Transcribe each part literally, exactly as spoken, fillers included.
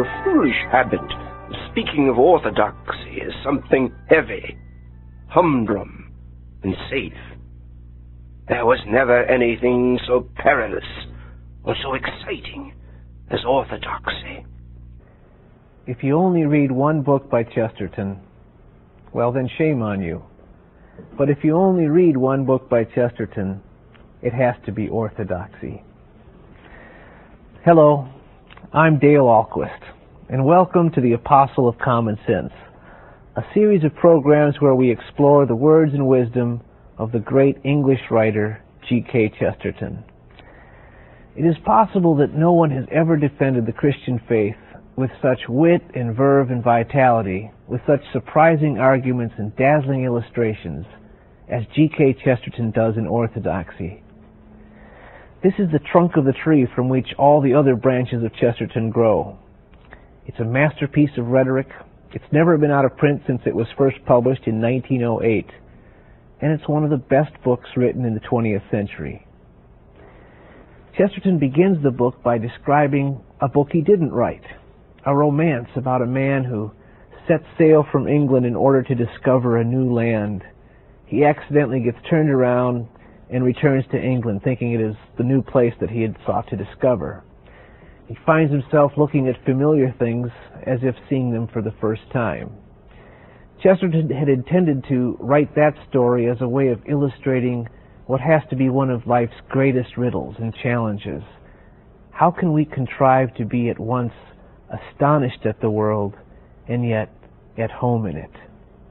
a foolish habit of speaking of orthodoxy as something heavy, humdrum, and safe. There was never anything so perilous or so exciting as orthodoxy. If you only read one book by Chesterton, well then shame on you. But if you only read one book by Chesterton, it has to be orthodoxy. Hello, I'm Dale Ahlquist, and welcome to the Apostle of Common Sense, a series of programs where we explore the words and wisdom of the great English writer G K Chesterton. It is possible that no one has ever defended the Christian faith with such wit and verve and vitality, with such surprising arguments and dazzling illustrations, as G K Chesterton does in Orthodoxy. This is the trunk of the tree from which all the other branches of Chesterton grow. It's a masterpiece of rhetoric. It's never been out of print since it was first published in nineteen oh eight, and it's one of the best books written in the twentieth century. Chesterton begins the book by describing a book he didn't write, a romance about a man who sets sail from England in order to discover a new land. He accidentally gets turned around and returns to England, thinking it is the new place that he had sought to discover. He finds himself looking at familiar things as if seeing them for the first time. Chesterton had intended to write that story as a way of illustrating what has to be one of life's greatest riddles and challenges. How can we contrive to be at once astonished at the world and yet at home in it?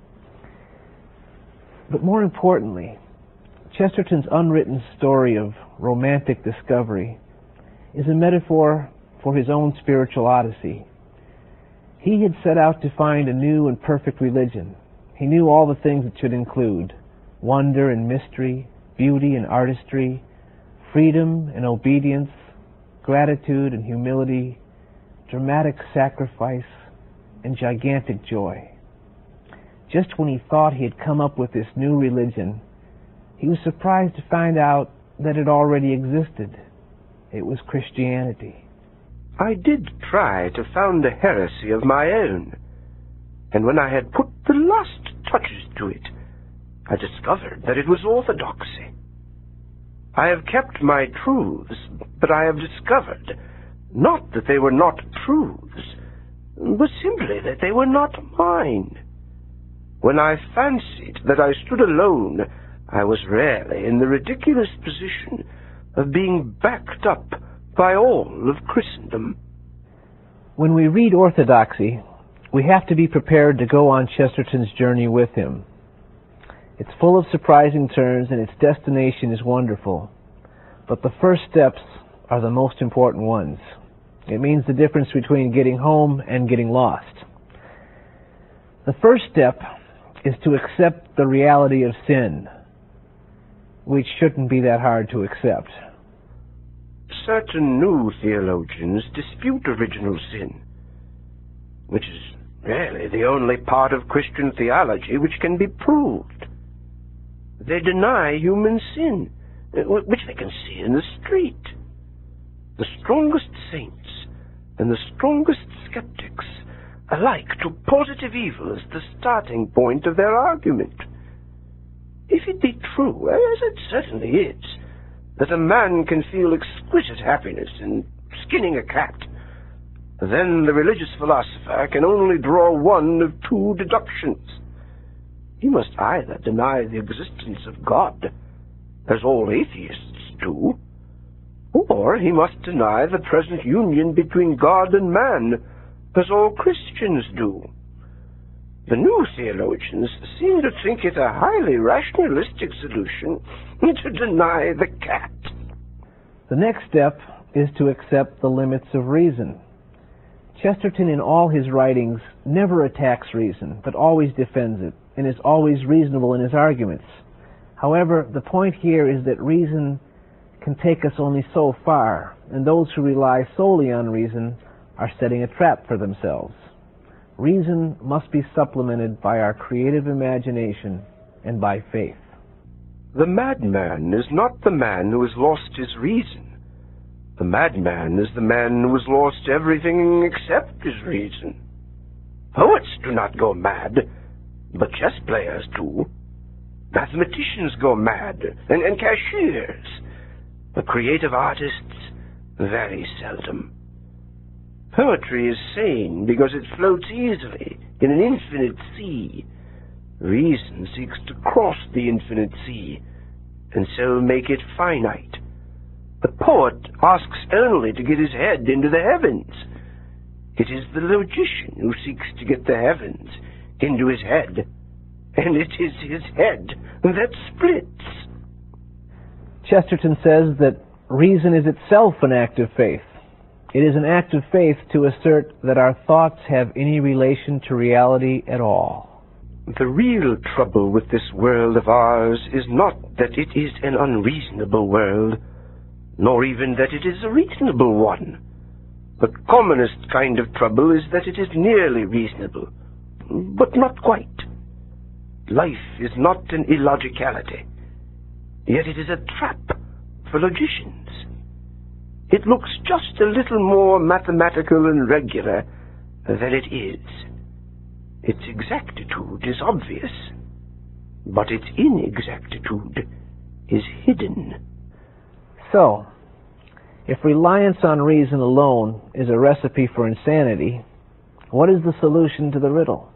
But more importantly, Chesterton's unwritten story of romantic discovery is a metaphor for his own spiritual odyssey. He had set out to find a new and perfect religion. He knew all the things it should include: wonder and mystery, beauty and artistry, freedom and obedience, gratitude and humility, dramatic sacrifice, and gigantic joy. Just when he thought he had come up with this new religion, he was surprised to find out that it already existed. It was Christianity. I did try to found a heresy of my own, and when I had put the last touches to it, I discovered that it was orthodoxy. I have kept my truths, but I have discovered not that they were not truths, but simply that they were not mine. When I fancied that I stood alone, I was rarely in the ridiculous position of being backed up by all of Christendom. When we read Orthodoxy, we have to be prepared to go on Chesterton's journey with him. It's full of surprising turns and its destination is wonderful. But the first steps are the most important ones. It means the difference between getting home and getting lost. The first step is to accept the reality of sin, which shouldn't be that hard to accept. Certain new theologians dispute original sin, which is really the only part of Christian theology which can be proved. They deny human sin, which they can see in the street. The strongest saints and the strongest skeptics alike took positive evil as the starting point of their argument. If it be true, as it certainly is, that a man can feel exquisite happiness in skinning a cat, then the religious philosopher can only draw one of two deductions. He must either deny the existence of God, as all atheists do, or he must deny the present union between God and man, as all Christians do. The new theologians seem to think it a highly rationalistic solution to deny the cat. The next step is to accept the limits of reason. Chesterton, in all his writings, never attacks reason, but always defends it, and is always reasonable in his arguments. However, the point here is that reason can take us only so far, and those who rely solely on reason are setting a trap for themselves. Reason must be supplemented by our creative imagination and by faith. The madman is not the man who has lost his reason, The madman is the man who has lost everything except his reason. Poets do not go mad, but chess players do. Mathematicians go mad, and, and cashiers. But creative artists, very seldom. Poetry is sane because it floats easily in an infinite sea. Reason seeks to cross the infinite sea, and so make it finite. The poet asks only to get his head into the heavens. It is the logician who seeks to get the heavens into his head, and it is his head that splits. Chesterton says that reason is itself an act of faith. It is an act of faith to assert that our thoughts have any relation to reality at all. The real trouble with this world of ours is not that it is an unreasonable world, nor even that it is a reasonable one. The commonest kind of trouble is that it is nearly reasonable, but not quite. Life is not an illogicality, yet it is a trap for logicians. It looks just a little more mathematical and regular than it is. Its exactitude is obvious, but its inexactitude is hidden. So, if reliance on reason alone is a recipe for insanity, what is the solution to the riddle?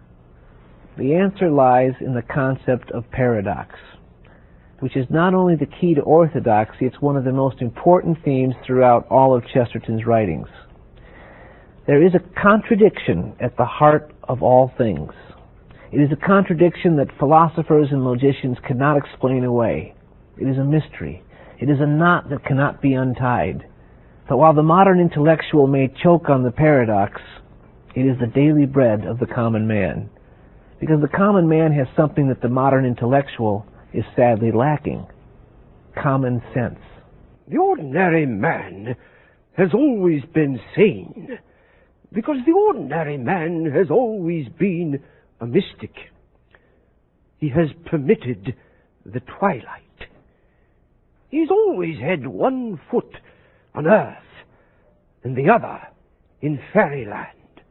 The answer lies in the concept of paradox, which is not only the key to orthodoxy, it's one of the most important themes throughout all of Chesterton's writings. There is a contradiction at the heart of all things. It is a contradiction that philosophers and logicians cannot explain away. It is a mystery. It is a knot that cannot be untied. But while the modern intellectual may choke on the paradox, it is the daily bread of the common man. Because the common man has something that the modern intellectual is sadly lacking: common sense. The ordinary man has always been sane, because the ordinary man has always been a mystic. He has permitted the twilight. He's always had one foot on earth and the other in fairyland.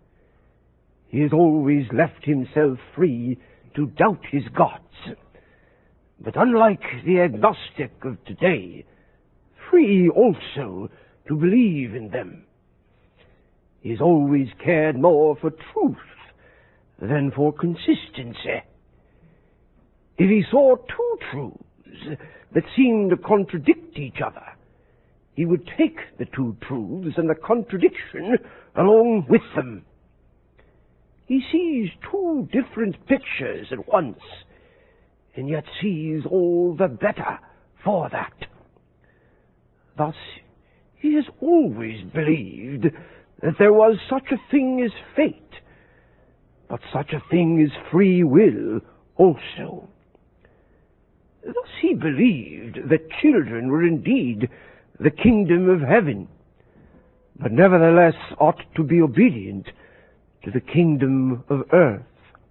He has always left himself free to doubt his gods, but unlike the agnostic of today, free also to believe in them. He has always cared more for truth than for consistency. If he saw two truths that seemed to contradict each other, he would take the two truths and the contradiction along with them. He sees two different pictures at once, and yet sees all the better for that. Thus, he has always believed that there was such a thing as fate, but such a thing as free will also. Thus he believed that children were indeed the kingdom of heaven, but nevertheless ought to be obedient to the kingdom of earth.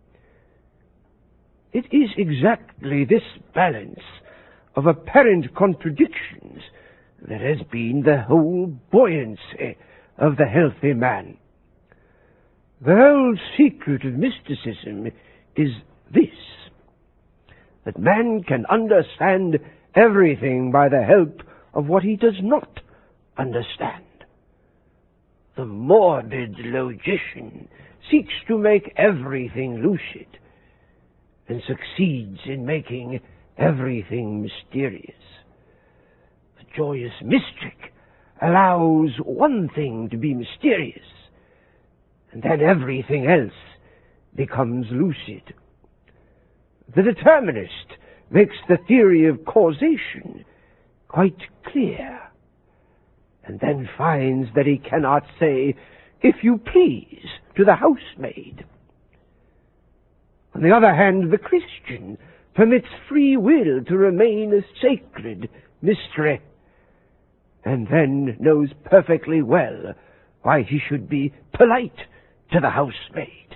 It is exactly this balance of apparent contradictions that has been the whole buoyancy of the healthy man. The whole secret of mysticism is this: that man can understand everything by the help of what he does not understand. The morbid logician seeks to make everything lucid, and succeeds in making everything mysterious. The joyous mystic allows one thing to be mysterious, and then everything else becomes lucid. The determinist makes the theory of causation quite clear, and then finds that he cannot say, "If you please," to the housemaid. On the other hand, the Christian permits free will to remain a sacred mystery, and then knows perfectly well why he should be polite to the housemaid.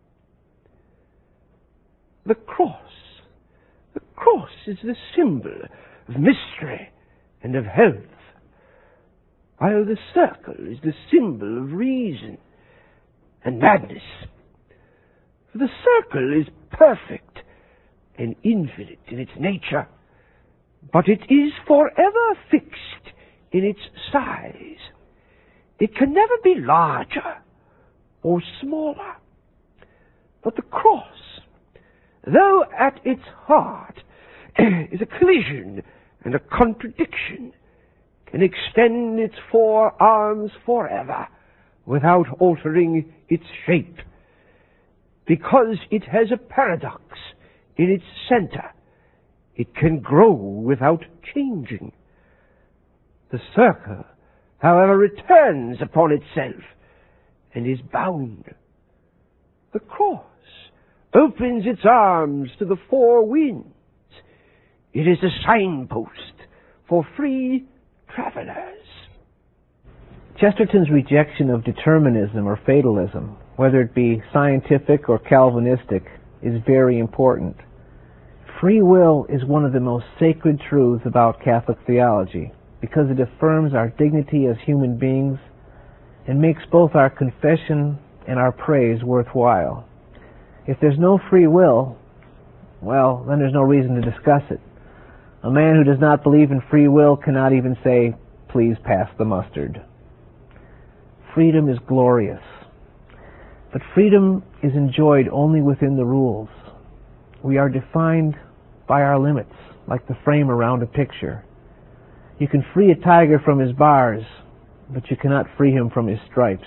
The cross. The cross is the symbol of mystery and of health. while the circle is the symbol of reason and madness. For the circle is perfect and infinite in its nature, but it is forever fixed in its size. It can never be larger or smaller. But the cross, though at its heart is a collision and a contradiction, can extend its four arms forever without altering its shape, because it has a paradox in its center. It can grow without changing. The circle, however, returns upon itself and is bound. The cross opens its arms to the four winds. It is a signpost for free travelers. Chesterton's rejection of determinism or fatalism, whether it be scientific or Calvinistic, is very important. Free will is one of the most sacred truths about Catholic theology because it affirms our dignity as human beings and makes both our confession and our praise worthwhile. If there's no free will, well, then there's no reason to discuss it. A man who does not believe in free will cannot even say, "Please pass the mustard." Freedom is glorious, but freedom is enjoyed only within the rules. We are defined by our limits, like the frame around a picture. You can free a tiger from his bars, but you cannot free him from his stripes.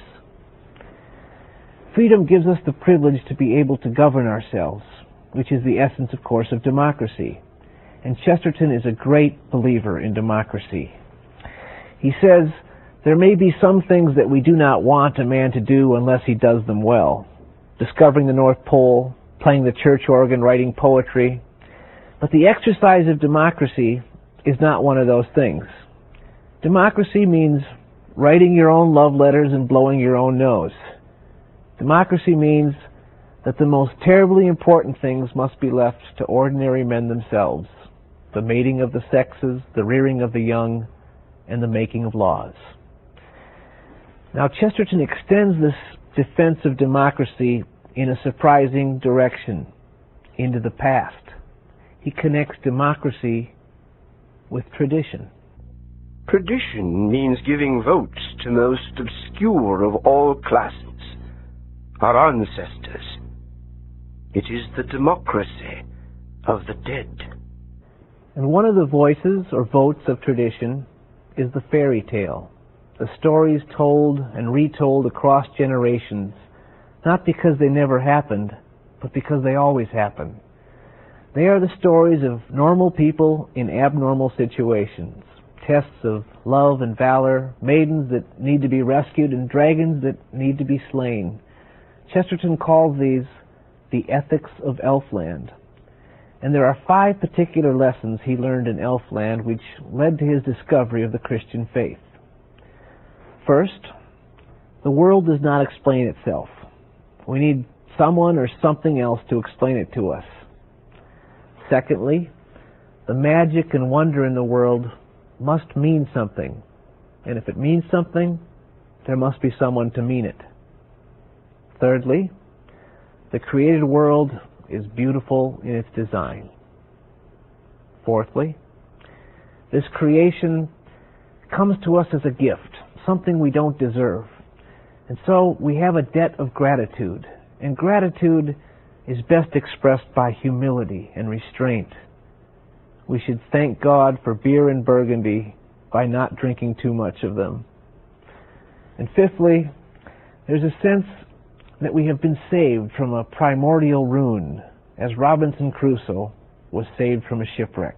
Freedom gives us the privilege to be able to govern ourselves, which is the essence, of course, of democracy. And Chesterton is a great believer in democracy. He says, there may be some things that we do not want a man to do unless he does them well. Discovering the North Pole, playing the church organ, writing poetry. But the exercise of democracy is not one of those things. Democracy means writing your own love letters and blowing your own nose. Democracy means that the most terribly important things must be left to ordinary men themselves. The mating of the sexes, the rearing of the young, and the making of laws. Now, Chesterton extends this defense of democracy in a surprising direction, into the past. He connects democracy with tradition. Tradition means giving votes to the most obscure of all classes, our ancestors. It is the democracy of the dead. And one of the voices or votes of tradition is the fairy tale, the stories told and retold across generations, not because they never happened, but because they always happen. They are the stories of normal people in abnormal situations, tests of love and valor, maidens that need to be rescued, and dragons that need to be slain. Chesterton calls these the ethics of Elfland. And there are five particular lessons he learned in Elfland which led to his discovery of the Christian faith. First, the world does not explain itself. We need someone or something else to explain it to us. Secondly, the magic and wonder in the world must mean something. And if it means something, there must be someone to mean it. Thirdly, the created world is beautiful in its design. Fourthly, this creation comes to us as a gift, something we don't deserve. And so we have a debt of gratitude. And gratitude is best expressed by humility and restraint. We should thank God for beer and Burgundy by not drinking too much of them. And fifthly, there's a sense that we have been saved from a primordial ruin, as Robinson Crusoe was saved from a shipwreck.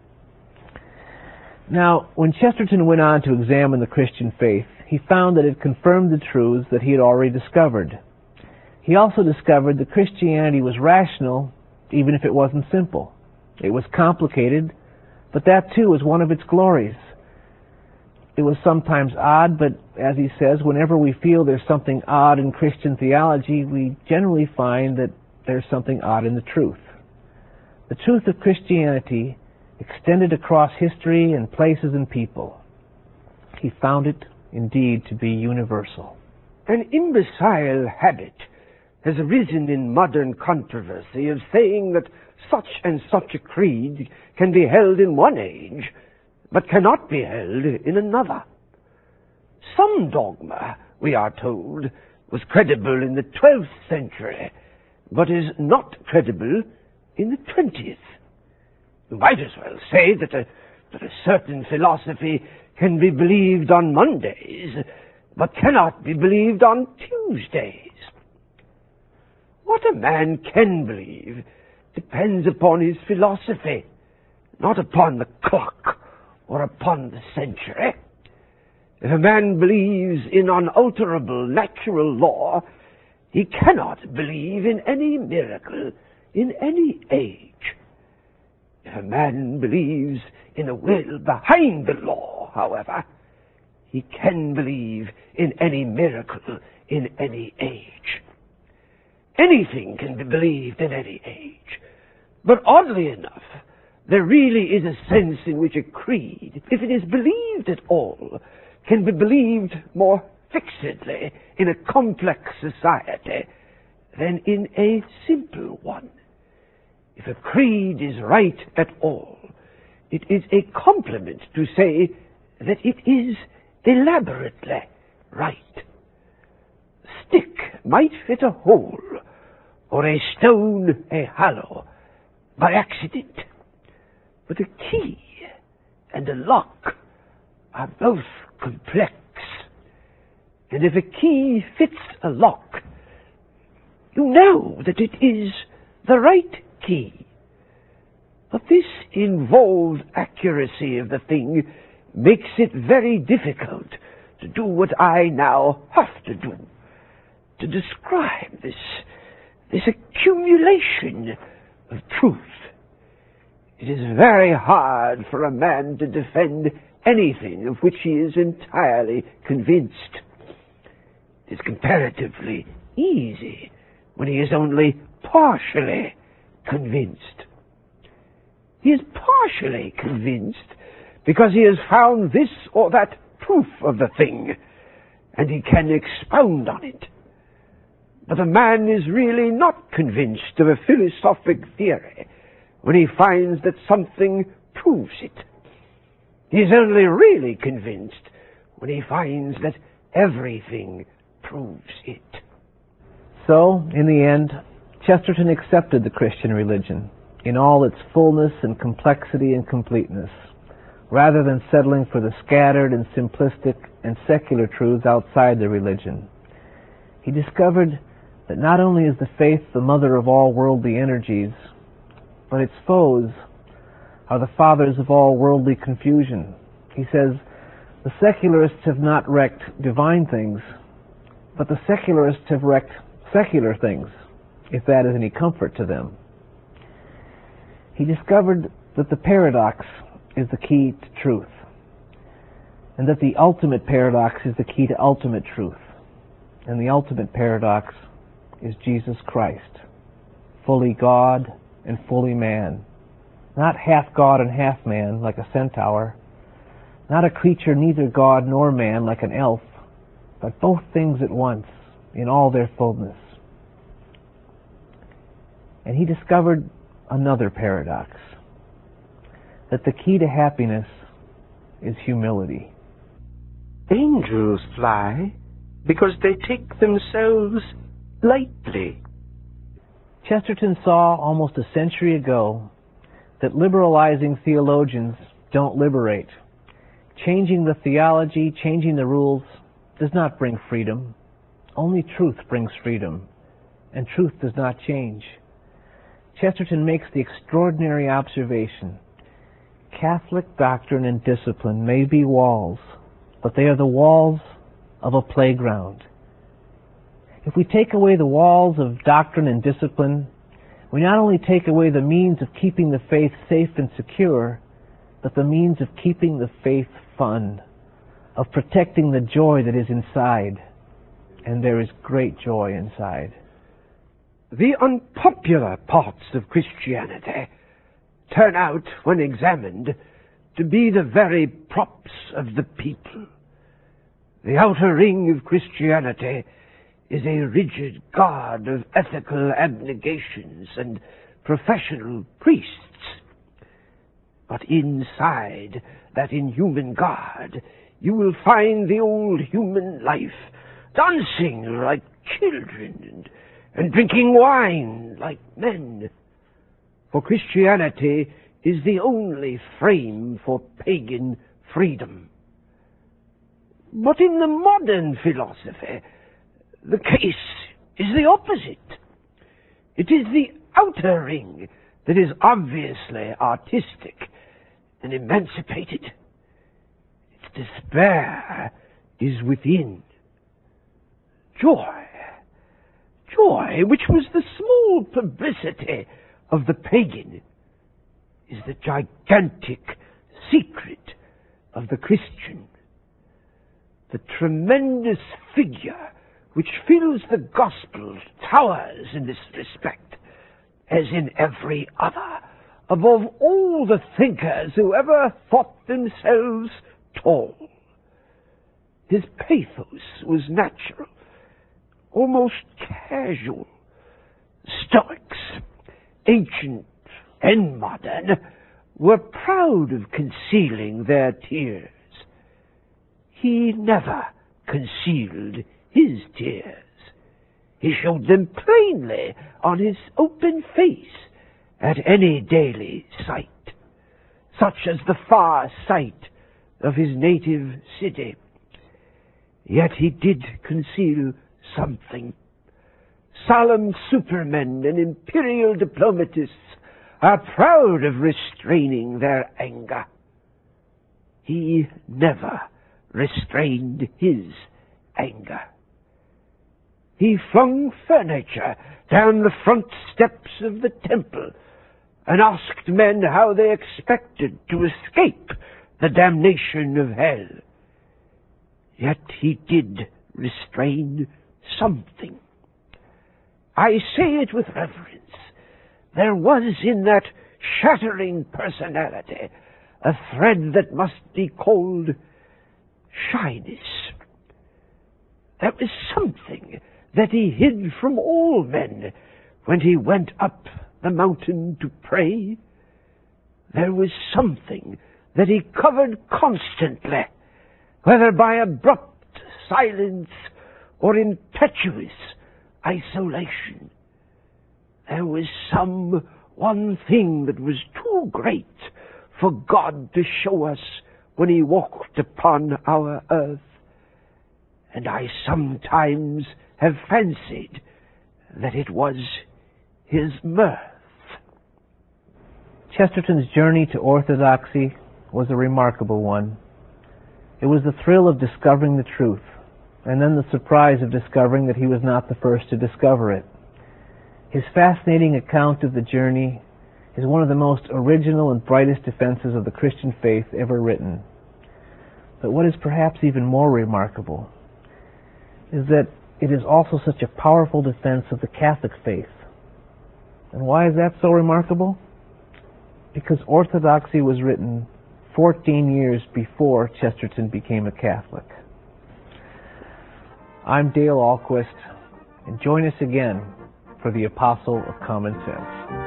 Now, when Chesterton went on to examine the Christian faith, he found that it confirmed the truths that he had already discovered. He also discovered that Christianity was rational, even if it wasn't simple. It was complicated, but that too was one of its glories. It was sometimes odd, but as he says, whenever we feel there's something odd in Christian theology, we generally find that there's something odd in the truth. The truth of Christianity extended across history and places and people. He found it indeed to be universal. An imbecile habit has arisen in modern controversy of saying that such and such a creed can be held in one age, but cannot be held in another. Some dogma, we are told, was credible in the twelfth century, but is not credible in the twentieth. You might as well say that a, that a certain philosophy can be believed on Mondays, but cannot be believed on Tuesdays. What a man can believe depends upon his philosophy, not upon the clock or upon the century. If a man believes in unalterable natural law, he cannot believe in any miracle in any age. If a man believes in a will behind the law, however, he can believe in any miracle in any age. Anything can be believed in any age. But oddly enough, there really is a sense in which a creed, if it is believed at all, can be believed more fixedly in a complex society than in a simple one. If a creed is right at all, it is a compliment to say that it is elaborately right. A stick might fit a hole, or a stone a hollow, by accident. But a key and a lock are both complex. And if a key fits a lock, you know that it is the right key. But this involved accuracy of the thing makes it very difficult to do what I now have to do, to describe this, this accumulation of truth. It is very hard for a man to defend anything of which he is entirely convinced. It is comparatively easy when he is only partially convinced. He is partially convinced because he has found this or that proof of the thing, and he can expound on it. But a man is really not convinced of a philosophic theory when he finds that something proves it. He is only really convinced when he finds that everything proves it. So, in the end, Chesterton accepted the Christian religion in all its fullness and complexity and completeness, rather than settling for the scattered and simplistic and secular truths outside the religion. He discovered that not only is the faith the mother of all worldly energies, but its foes are the fathers of all worldly confusion. He says, the secularists have not wrecked divine things, but the secularists have wrecked secular things, if that is any comfort to them. He discovered that the paradox is the key to truth, and that the ultimate paradox is the key to ultimate truth. And the ultimate paradox is Jesus Christ, fully God and fully man. Not half God and half man, like a centaur. Not a creature neither God nor man, like an elf, but both things at once, in all their fullness. And he discovered another paradox, that the key to happiness is humility. Angels fly because they take themselves lightly. Chesterton saw almost a century ago that liberalizing theologians don't liberate. Changing the theology, changing the rules, does not bring freedom. Only truth brings freedom, and truth does not change. Chesterton makes the extraordinary observation: Catholic doctrine and discipline may be walls, but they are the walls of a playground. If we take away the walls of doctrine and discipline, we not only take away the means of keeping the faith safe and secure, but the means of keeping the faith fun, of protecting the joy that is inside. And there is great joy inside. The unpopular parts of Christianity turn out, when examined, to be the very props of the people. The outer ring of Christianity is a rigid guard of ethical abnegations and professional priests. But inside that inhuman guard, you will find the old human life, dancing like children and, and drinking wine like men. For Christianity is the only frame for pagan freedom. But in the modern philosophy, the case is the opposite. It is the outer ring that is obviously artistic and emancipated. Its despair is within. Joy, joy, which was the small publicity of the pagan, is the gigantic secret of the Christian. The tremendous figure which fills the Gospel towers in this respect, as in every other, above all the thinkers who ever thought themselves tall. His pathos was natural, almost casual. Stoics, ancient and modern, were proud of concealing their tears. He never concealed his tears. He showed them plainly on his open face at any daily sight, such as the far sight of his native city. Yet he did conceal something. Solemn supermen and imperial diplomatists are proud of restraining their anger. He never restrained his anger. He flung furniture down the front steps of the temple and asked men how they expected to escape the damnation of hell. Yet he did restrain something. I say it with reverence. There was in that shattering personality a thread that must be called shyness. There was something that he hid from all men when he went up the mountain to pray. There was something that he covered constantly, whether by abrupt silence or impetuous isolation. There was some one thing that was too great for God to show us when he walked upon our earth, and I sometimes have fancied that it was his mirth. Chesterton's journey to orthodoxy was a remarkable one. It was the thrill of discovering the truth, and then the surprise of discovering that he was not the first to discover it. His fascinating account of the journey is one of the most original and brightest defenses of the Christian faith ever written. But what is perhaps even more remarkable is that it is also such a powerful defense of the Catholic faith. And why is that so remarkable? Because orthodoxy was written fourteen years before Chesterton became a Catholic. I'm Dale Ahlquist, and join us again for the Apostle of Common Sense.